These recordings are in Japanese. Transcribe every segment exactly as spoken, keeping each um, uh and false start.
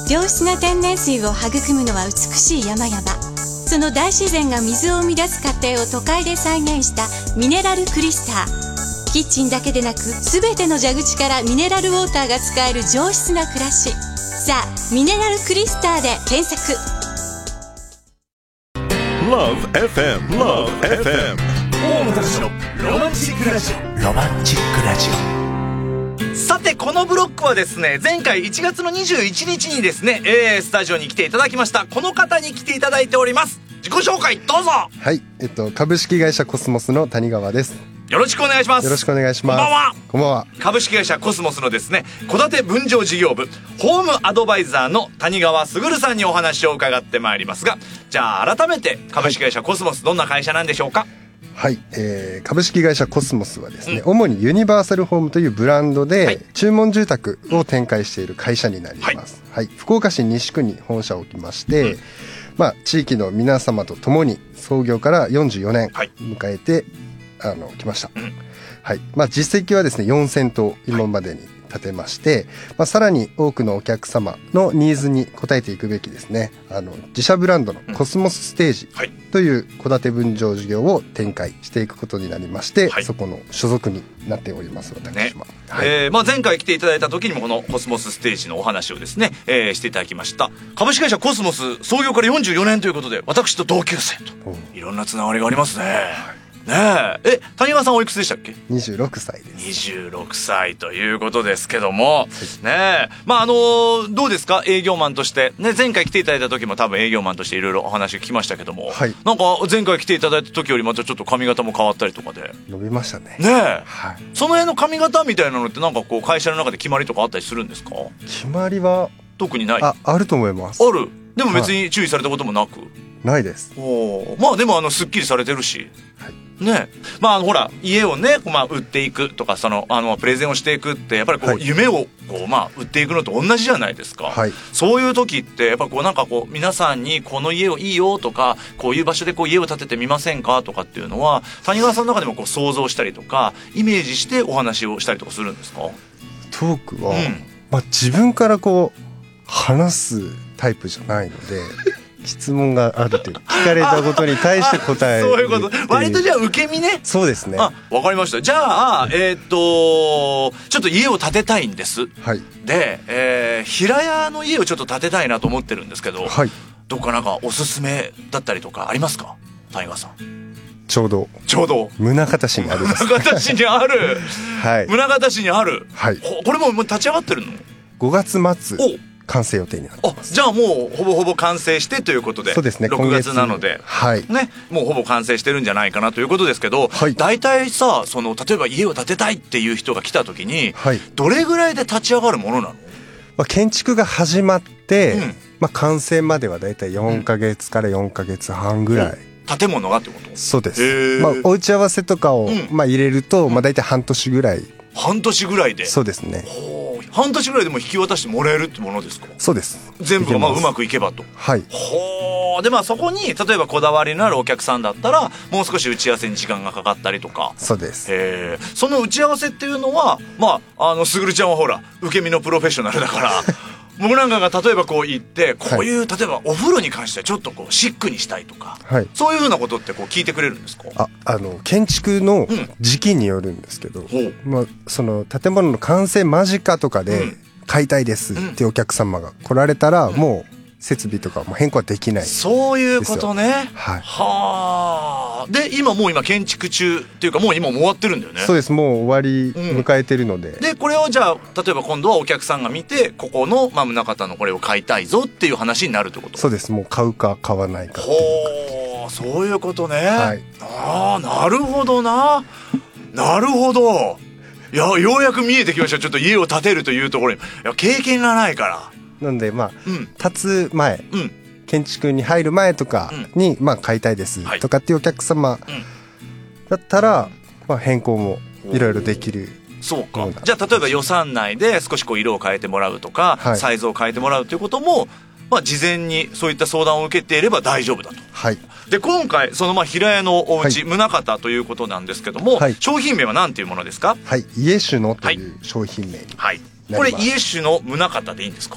上質な天然水を育むのは美しい山々。その大自然が水を生み出す過程を都会で再現したミネラルクリスター。キッチンだけでなく全ての蛇口からミネラルウォーターが使える上質な暮らし。さあミネラルクリスターで検索。 Love エフエム Love エフエム大野達のロマンチックラジオ。ロマンチックラジオ。さてこのブロックはですね、前回いちがつのにじゅういちにちにですね、えー、スタジオに来ていただきましたこの方に来ていただいております。自己紹介どうぞ。 はい、えっと株式会社コスモスの谷川です。 よろしくお願いします。 よろしくお願いします。 こんばんは。 こんばんは。 株式会社コスモスのですね、戸建て分譲事業部ホームアドバイザーの谷川卓さんにお話を伺ってまいりますが、じゃあ改めて株式会社コスモス、どんな会社なんでしょうか。 はい、えー、株式会社コスモスはですね、うん、主にユニバーサルホームというブランドで、はい、注文住宅を展開している会社になります、はいはい、福岡市西区に本社を置きまして、うん、まあ、地域の皆様と共に創業からよんじゅうよねん迎えて、はい、あの来ました、うん、はい、まあ、実績はですねよんせんとう今までに立てまして、まあ、さらに多くのお客様のニーズに応えていくべきですね、あの自社ブランドのコスモスステージという戸建て分譲事業を展開していくことになりまして、はい、そこの所属になっております私は、ね、はい、 えーまあ、前回来ていただいた時にもこのコスモスステージのお話をですね、えー、していただきました。株式会社コスモス創業からよんじゅうよねんということで、私と同級生といろんなつながりがありますね、はいねえ、え、谷川さんおいくつでしたっけ。 にじゅうろくさいです。 にじゅうろくさいということですけども、ねえ、まああのー、どうですか営業マンとしてね。前回来ていただいた時も多分営業マンとしていろいろお話聞きましたけども、はい、なんか前回来ていただいた時よりまたちょっと髪型も変わったりとかで伸びましたね。 ねえ、はい、その辺の髪型みたいなのってなんかこう会社の中で決まりとかあったりするんですか。 決まりは特にない。 あ、あると思います。 ある。でも別に注意されたこともなく、はい、 ないです。 お、まあでもあのすっきりされてるし、はい、ね、まあほら家をね、まあ、売っていくとかそのあのプレゼンをしていくってやっぱりこう、はい、夢をこう、まあ、売っていくのと同じじゃないですか、はい、そういう時ってやっぱこうなんかこう皆さんにこの家をいいよとかこういう場所でこう家を建ててみませんかとかっていうのは谷川さんの中でもこう想像したりとかイメージしてお話をしたりとかするんですか。 トークは、うん、まあ、自分からこう話すタイプじゃないので質問があるという聞かれたことに対して答える。そういうこと。 割とじゃあ受け身ね。 そうですね。 あ、わかりました。じゃあえー、っとちょっと家を建てたいんです。はい。で、えー、平屋の家をちょっと建てたいなと思ってるんですけど、はい。どっかなんかおすすめだったりとかありますか、谷川さん。 ちょうどちょうど宗像市にある。 宗像市にある。はい。宗像市にある。はい。これももう立ち上がってるの？ ごがつまつ。お。完成予定になってます。 あ、じゃあもうほぼほぼ完成してということで。 そうですね。 ろくがつなので、はいね、もうほぼ完成してるんじゃないかなということですけど、はい、大体さ、その例えば家を建てたいっていう人が来た時に、はい、どれぐらいで立ち上がるものなの？ まあ、建築が始まって、うん、まあ、完成までは大体よんかげつからよんかげつはんぐらい、 うん、建物がってこと？ そうです。まあ、お打ち合わせとかを、うん、まあ、入れると、まあ、大体半年ぐらい。 半年ぐらいで。 そうですね。 半年ぐらいでも引き渡してもらえるってものですか？ そうです。 全部がまあうまくいけばと。はい。ほー。でまあそこに例えばこだわりのあるお客さんだったらもう少し打ち合わせに時間がかかったりとか。 そうです。 へー。その打ち合わせっていうのはまああのすぐるちゃんはほら受け身のプロフェッショナルだから僕なんかが例えばこう言ってこういう、はい、例えばお風呂に関してはちょっとこうシックにしたいとか、はい、そういうふうなことってこう聞いてくれるんですか？ あ、あの建築の時期によるんですけど、うん、まあ、その建物の完成間近とかで買いたいですっていうお客様が来られたら、うん、もう設備とかも変更はできない。 そういうことね。はい。はあ。で今もう今建築中っていうかもう今もう終わってるんだよね。 そうです。もう終わり迎えてるので、うん、 でこれをじゃあ例えば今度はお客さんが見てここの、まあ、宗像のこれを買いたいぞっていう話になるってこと？ そうです。もう買うか買わないかっていうほう、そういうことね。はい。ああ、なるほどな。なるほど。いや、ようやく見えてきました。ちょっと家を建てるというところに、いや経験がないからなんで、まあ、うん、建つ前、うん、建築に入る前とかに、うん、まあ、買いたいですとかっていうお客様だったら、まあ、変更もいろいろできる。 そうか。じゃあ例えば予算内で少しこう色を変えてもらうとか、はい、サイズを変えてもらうということも、まあ、事前にそういった相談を受けていれば大丈夫だと。はい。で今回そのまあ平屋のお家、はい、宗像ということなんですけども、はい、商品名は何ていうものですか？ はい、家主のという商品名に、 はい、はい、これ家主の宗像でいいんですか？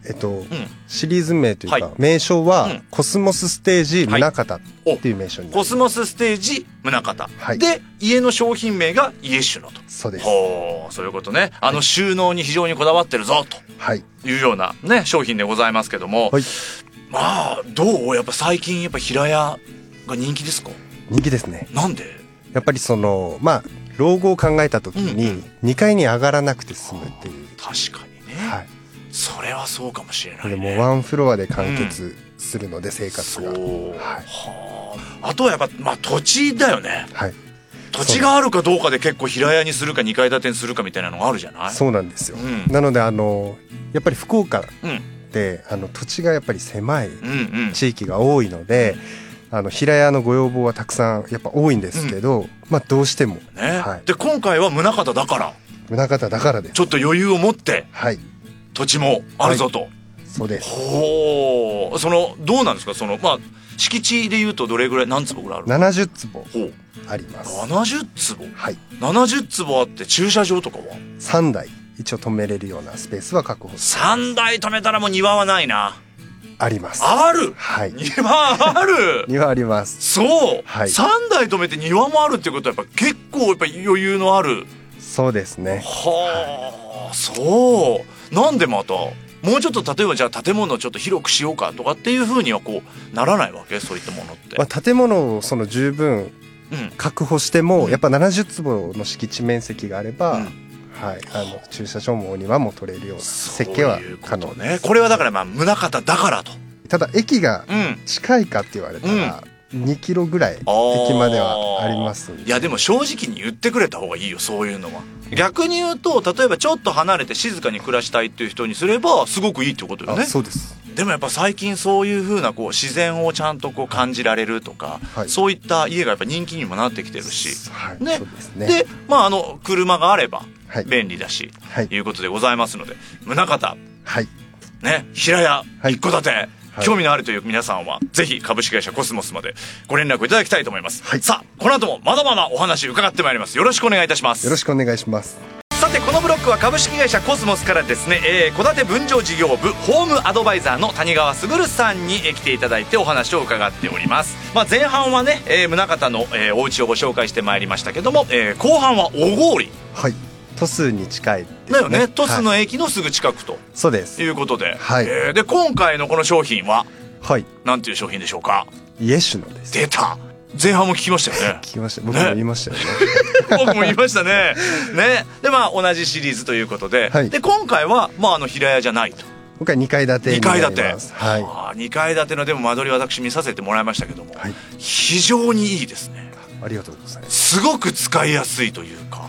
えっと、 うん、 シリーズ名というか、 はい、 名称は、 うん、 コスモスステージ宗像っていう名称になります。 コスモスステージ宗像、 はい、 で家の商品名がイエシュノと。 そうです。 ほう、そういうことね。あの収納に非常にこだわってるぞというようなね商品でございますけども、はい、まあどうやっぱ最近やっぱ平屋が人気ですか？ 人気ですね。 なんで？ やっぱりそのまあ老後を考えた時ににかいに上がらなくて済むっていう、うん、 確かにね、はい、それはそうかもしれないね。 でもワンフロアで完結するので、うん、生活が、 そう、はい、はあ、あとはやっぱ、まあ、土地だよね、はい、土地があるかどうかで結構平屋にするかにかい建てにするかみたいなのがあるじゃない？ そうなんですよ、うん、なのであのやっぱり福岡で、うん、あの土地がやっぱり狭い地域が多いので、うんうん、あの平屋のご要望はたくさんやっぱ多いんですけど、うん、まあどうしても、 ね、 はい、 で今回は宗像だから宗像だからでちょっと余裕を持って、はい、土地もあるぞと、はい、 そうです。 ほう、そのどうなんですか、そのまあ敷地でいうとどれぐらい、何坪ぐらいある？ ななじゅっつぼあります。 ななじゅっつぼ、 はい、 ななじゅっつぼあって駐車場とかはさんだい一応止めれるようなスペースは確保してます。 さんだい止めたらもう庭はないな。 あります。 ある、 はい、 庭ある庭あります。 そう、 はい、 さんだい止めて庭もあるってことはやっぱ結構やっぱ余裕のある。 そうですね。 はあ、はい、そうなんでまたもうちょっと例えばじゃあ建物をちょっと広くしようかとかっていうふうにはこうならないわけ？そういったものって、 まあ、建物をその十分確保しても、うん、やっぱななじゅっつぼの敷地面積があれば、うん、はい、あの駐車場もお庭も取れるような設計は可能です。 そういうことね。これはだからまあ宗像だからと。 ただ駅が近いかって言われたら、うん、にキロぐらい駅まではありますんで。 いやでも正直に言ってくれた方がいいよ、そういうのは。逆に言うと例えばちょっと離れて静かに暮らしたいっていう人にすればすごくいいってことよね。 そうです。 でもやっぱ最近そういう風なこう自然をちゃんとこう感じられるとか、はい、そういった家がやっぱ人気にもなってきてるし、 はい、 ね、 そうですね。 でまああの車があれば便利だし、 はい、 いうことでございますので、宗像、 はい、 ね、平屋一戸建て、はいはい、 興味のあるという皆さんはぜひ株式会社コスモスまでご連絡いただきたいと思います、 はい、 さあこの後もまだまだお話伺ってまいります。よろしくお願いいたします。 よろしくお願いします。 さてこのブロックは株式会社コスモスからですね、えー、戸建て分譲事業部ホームアドバイザーの谷川卓さんに来ていただいてお話を伺っております。まあ、前半はね、えー、宗像の、えー、お家をご紹介してまいりましたけども、えー、後半は小郡、 はい、鳥栖に近いですね。 だよね、鳥栖の駅のすぐ近くと、 そうです、 いうことで、 はい、 えー、で今回のこの商品は、 はい、 なんていう商品でしょうか？ イエシュノです。 出た。前半も聞きましたよね。 聞きました。僕も言いましたよね。 僕も言いましたね。ね。でまあ同じシリーズということで、はい、で今回はまああの平屋じゃないと。 今回にかい建てになります。 にかい建て。はい。にかい建てのでも間取り私見させてもらいましたけども、 はい、 非常にいいですね。 ありがとうございます。 すごく使いやすいというか、はい、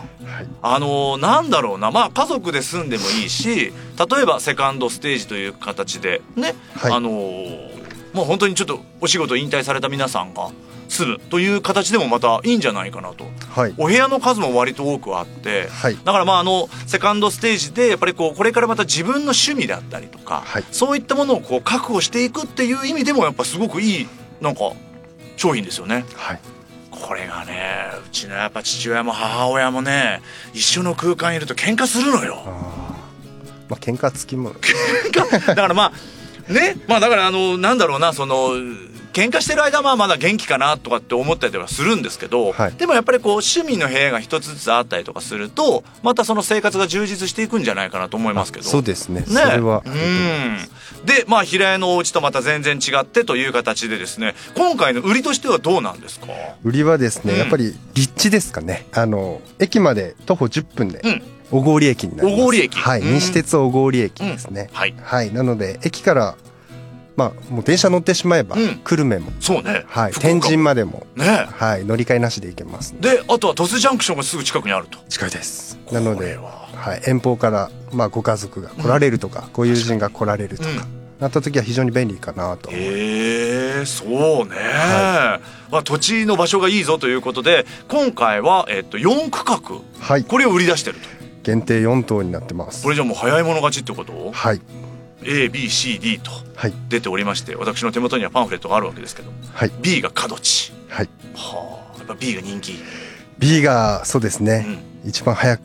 あのなんだろうな、まあ家族で住んでもいいし、例えばセカンドステージという形でね、はい、あのもう本当にちょっとお仕事引退された皆さんが住むという形でもまたいいんじゃないかなと、はい、お部屋の数も割と多くあって、はい、だからまああのセカンドステージでやっぱりこうこれからまた自分の趣味だったりとか、はい、そういったものをこう確保していくっていう意味でもやっぱすごくいいなんか商品ですよね、 はい、 これがね、うちのやっぱ父親も母親もね一緒の空間いると喧嘩するのよ。 あ、まあ喧嘩つきものだからまあね、まあだからあのなんだろうな、その喧嘩してる間はまだ元気かなとかって思ったりはするんですけど、はい、でもやっぱりこう趣味の部屋が一つずつあったりとかするとまたその生活が充実していくんじゃないかなと思いますけど。 そうですね、 ね、 それはうんでまあ平屋のお家とまた全然違ってという形でですね、今回の売りとしてはどうなんですか？ 売りはですね、うん、やっぱり立地ですかね。あの駅まで徒歩じゅっぷんで、うん、小郡駅になります。 小郡駅、 はい、西鉄小郡駅ですね、 うん、はい、 はい、なので駅からまあ、もう電車乗ってしまえば、うん、久留米もそうね、 はい、天神までも、 ね、 はい、乗り換えなしで行けます。 であとは鳥栖ジャンクションがすぐ近くにあると。 近いです。なので、はい、遠方から、まあ、ご家族が来られるとか、うん、ご友人が来られるとか、うん、なった時は非常に便利かなと思います。 へえ、そうね、はい、まあ、土地の場所がいいぞということで今回は、えっと、よんくかく、はい、これを売り出してると。 限定よんとうになってます。 これじゃもう早い者勝ちってこと？はい、エービーシーディー と出ておりまして、はい、私の手元にはパンフレットがあるわけですけど、はい、ビー が角地、はい、はあ、やっぱ ビー が人気。 ビー がそうですね、うん、一番早く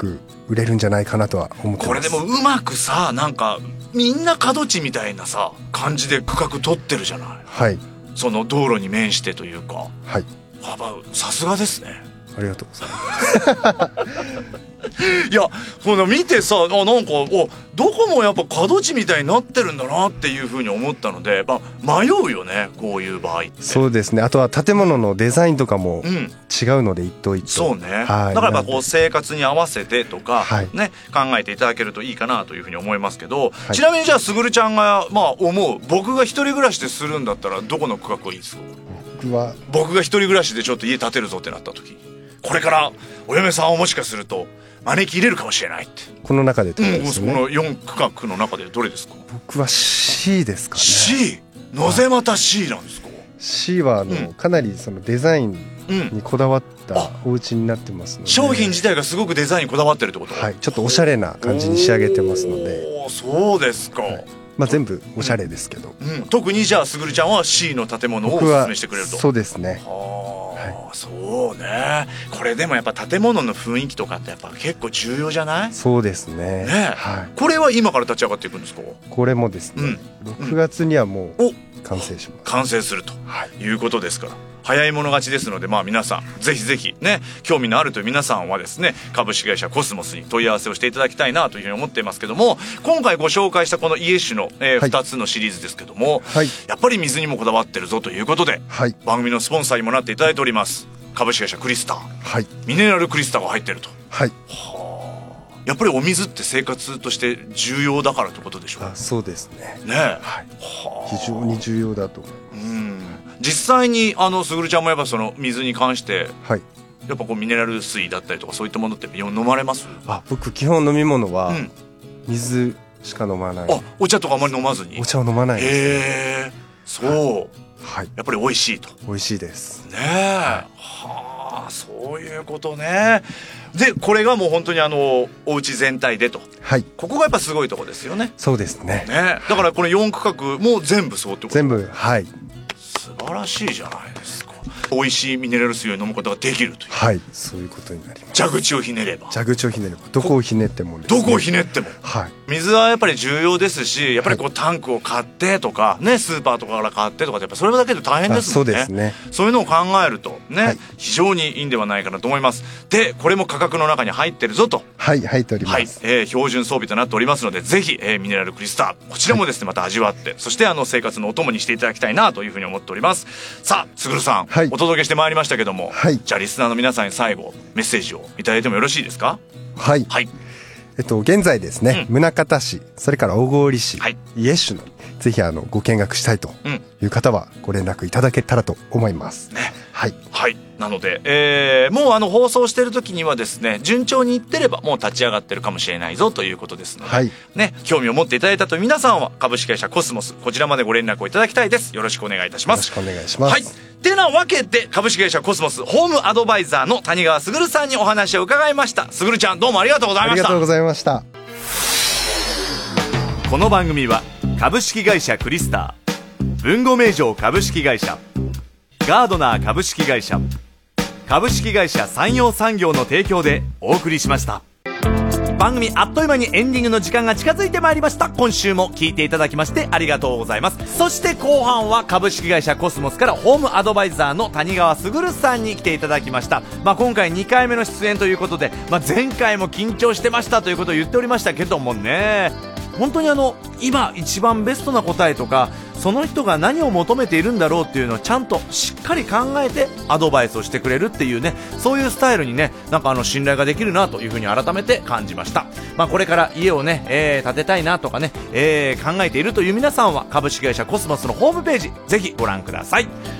売れるんじゃないかなとは思ってます。 これでもうまくさ、なんかみんな角地みたいなさ感じで区画取ってるじゃない。 はい。 その道路に面してというか。 はい。 幅さすがですね。 ありがとうございますいや、この見てさ、あ、なんかおどこもやっぱ角地みたいになってるんだなっていうふうに思ったので、まあ、迷うよね、こういう場合って。 そうですね。あとは建物のデザインとかも違うので、一棟一棟、 そうね、はい、だからやっぱこう生活に合わせてとか、はい、ね、考えていただけるといいかなというふうに思いますけど、はい、ちなみにじゃあすぐるちゃんがまあ思う、僕が一人暮らしでするんだったらどこの区画がいいですか？ 僕は僕が一人暮らしでちょっと家建てるぞってなった時、これからお嫁さんをもしかすると招き入れるかもしれないって、 この中でってことですね。 うん、このよん区画の中でどれですか？ 僕は C ですかね。 C？ なぜまた C なんですか？ C はあの、うん、かなりそのデザインにこだわったお家になってますので、 商品自体がすごくデザインにこだわってるってこと？ はい、ちょっとおしゃれな感じに仕上げてますので。 おー、そうですか、はい、 まあ、全部おしゃれですけど、 うんうん、特にじゃあすぐるちゃんは C の建物をお勧めしてくれると。 そうですね。 はあ、はい、そうね。これでもやっぱ建物の雰囲気とかってやっぱ結構重要じゃない？そうですね。ね、はい、これは今から立ち上がっていくんですか？ これもですね、うん、ろくがつにはもう完成します。 完成するということですから、早い者勝ちですので、まあ皆さんぜひぜひね、興味のあるという皆さんはですね、株式会社コスモスに問い合わせをしていただきたいなというふうに思っていますけども、今回ご紹介したこの家種の、えーはい、ふたつのシリーズですけども、はい、やっぱり水にもこだわってるぞということで、はい、番組のスポンサーにもなっていただいております株式会社クリスター、はい、ミネラルクリスターが入ってると。はい。はあ、やっぱりお水って生活として重要だからってことでしょう？あ、 そうですね。 ね、はい、はあ、非常に重要だと思う。 うん、実際にあのすぐるちゃんもやっぱその水に関して、はい、やっぱこうミネラル水だったりとかそういったものって飲まれます？あ、 僕基本飲み物は水しか飲まない。 あ、お茶とかあまり飲まずに？ お茶を飲まないです。 へえ、そう、はい、やっぱり美味しいと。 美味しいですね。え、はい、はあ、そういうことね。でこれがもう本当にあのお家全体でと、はい、ここがやっぱすごいとこですよね。 そうですね。 ね、だからこのよん区画も全部そうってこと？ 全部、はい。 素晴らしいじゃないですか。美味しいミネラル水を飲むことができるという。 はい、そういうことになります。 蛇口をひねれば。 蛇口をひねれば、どこをひねってもですね。 どこをひねっても。はい。水はやっぱり重要ですし、やっぱりこうタンクを買ってとかね、スーパーとかから買ってとかってやっぱそれだけで大変ですもんね。そうですね。そういうのを考えるとね、はい、非常にいいんではないかなと思います。で、これも価格の中に入ってるぞと。 はい、入っております。はい、 えー、標準装備となっておりますので、ぜひ、えー、ミネラルクリスターこちらもですね、はい、また味わって、そしてあの生活のお供にしていただきたいなというふうに思っております。さあ、すぐるさん、はい、お届けしてまいりましたけども、はい、じゃあリスナーの皆さんに最後メッセージをいただいてもよろしいですか？ はい、はい、えっと現在ですね、うん、宗像市、それから小郡市、はい、家種のぜひあのご見学したいという方はご連絡いただけたらと思います、ね、はい、 はい、なので、えー、もうあの放送してる時にはですね、順調にいってればもう立ち上がってるかもしれないぞということですので、はい、ね、興味を持っていただいたという皆さんは株式会社コスモス、こちらまでご連絡をいただきたいです。よろしくお願いいたします。 よろしくお願いします。 はい、てなわけで株式会社コスモスホームアドバイザーの谷川卓さんにお話を伺いました。卓ちゃん、どうもありがとうございました。 ありがとうございました。 この番組は株式会社クリスター、文語名城株式会社、ガードナー株式会社、株式会社山陽産業の提供でお送りしました。番組あっという間にエンディングの時間が近づいてまいりました。今週も聞いていただきましてありがとうございます。そして後半は株式会社コスモスからホームアドバイザーの谷川卓さんに来ていただきました。まあ、今回にかいめの出演ということで、まあ、前回も緊張してましたということを言っておりましたけどもね、本当にあの今一番ベストな答えとか、その人が何を求めているんだろうっていうのをちゃんとしっかり考えてアドバイスをしてくれるっていうね、そういうスタイルにね、なんかあの信頼ができるなというふうに改めて感じました。まあ、これから家をね、えー、建てたいなとかね、えー、考えているという皆さんは株式会社コスモスのホームページぜひご覧ください。